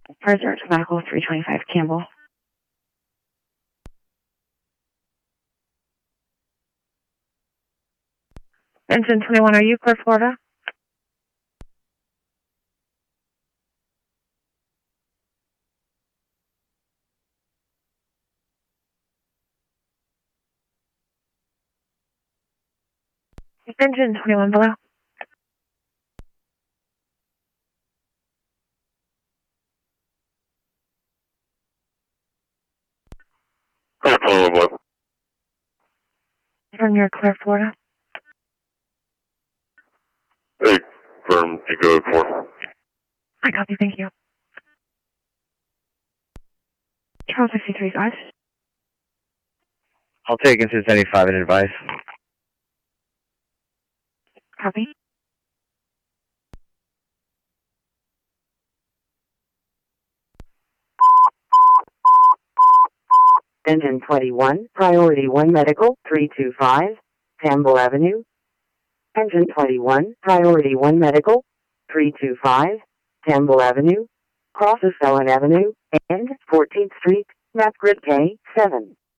Preserve Tobacco, 325 Campbell. Engine 21, are you clear, Florida? Engine 21 below. From your clear, Florida. Hey, firm to go for. I copy, thank you. Charles 63 guys. I'll take into 75 and advice. Copy. Engine 21, Priority 1 Medical, 325, Campbell Avenue. Engine 21, Priority 1 Medical, 325, Campbell Avenue. Crosses Ellen Avenue and 14th Street, map grid K7.